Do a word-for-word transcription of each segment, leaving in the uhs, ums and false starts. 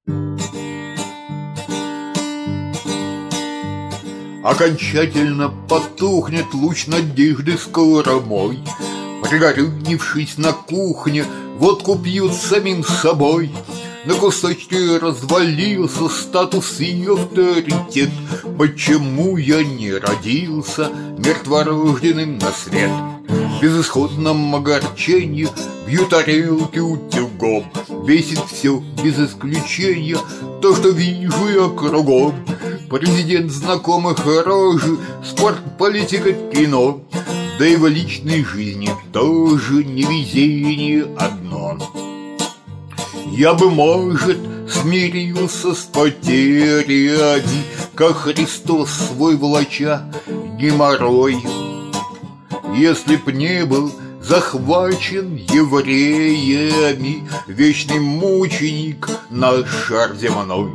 Окончательно потухнет луч надежды скоро мой. Пригорюнившись на кухне, водку пьют самим собой. На кусочки развалился статус и авторитет. Почему я не родился мертворожденным на свет? В безысходном огорчении бью тарелки утюгом. Бесит все без исключения то, что вижу я кругом. Президент знакомых рожи, спорт, политика, кино. Да и в личной жизни тоже невезение одно. Я бы, может, смирился с потерями, как Христос свой влача геморрой, если б не был захвачен евреями вечный мученик наш шар земной.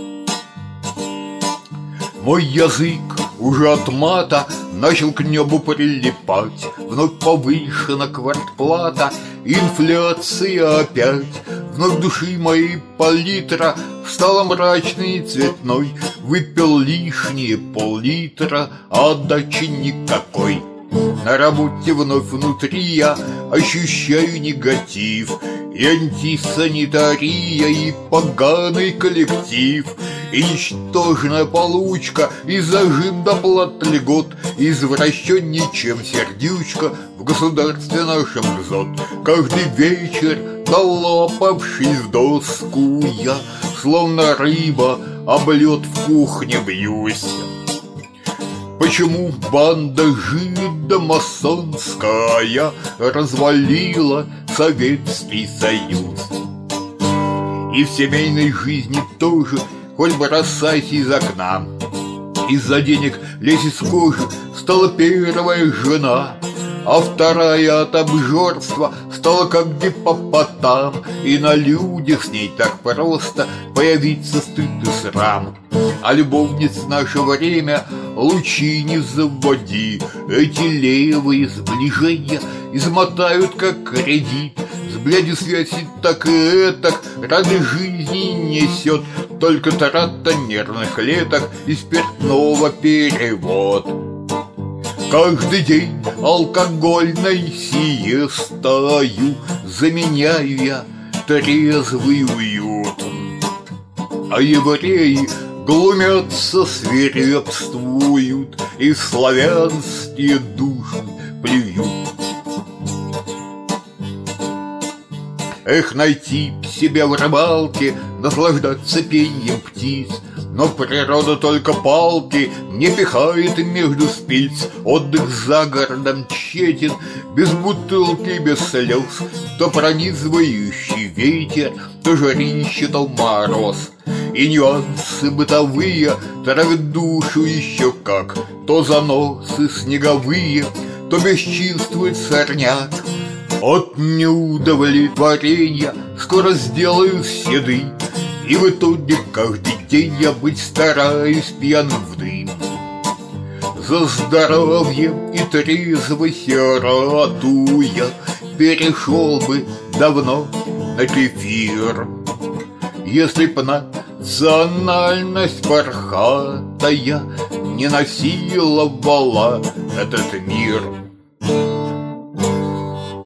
Мой язык уже от мата начал к небу прилипать. Вновь повышена квартплата, инфляция опять. Вновь души моей палитра стала мрачной и цветной. Выпил лишние пол-литра, а отдачи никакой. На работе вновь внутри я ощущаю негатив. И антисанитария, и поганый коллектив, и ничтожная получка, и зажим доплат льгот, извращенней, чем сердючка в государстве нашем гзот. Каждый вечер, долопавшись в доску, я, словно рыба, об лед в кухне бьюсь. Почему банда жидомасонская развалила Советский Союз? И в семейной жизни тоже хоть бросайся из окна. Из-за денег лезь из кожи стала первая жена, а вторая от обжорства стала как гиппопотам. И на людях с ней так просто появиться стыд и срам. А любовниц в наше время лучи не заводи. Эти левые сближения измотают как кредит. С блядью связь и так и этак ради жизни несет только трата нервных клеток и спиртного перевод. Каждый день алкогольной сиестою заменяю я трезвый уют. А евреи глумятся, свирепствуют и в славянские души плюют. Эх, найти себя в рыбалке, наслаждаться пеньем птиц. Но природа только палки не пихает между спиц. Отдых за городом тщетен, без бутылки, без слез. То пронизывающий ветер, то жарище, то мороз. И нюансы бытовые травят душу еще как. То заносы снеговые, то бесчинствует сорняк. От неудовлетворения скоро сделаю седы. И в итоге каждый день я быть стараюсь пьяным в дым. За здоровье и трезвость ратуя перешел бы давно на кефир. Если б национальность бархатая не насиловала этот мир.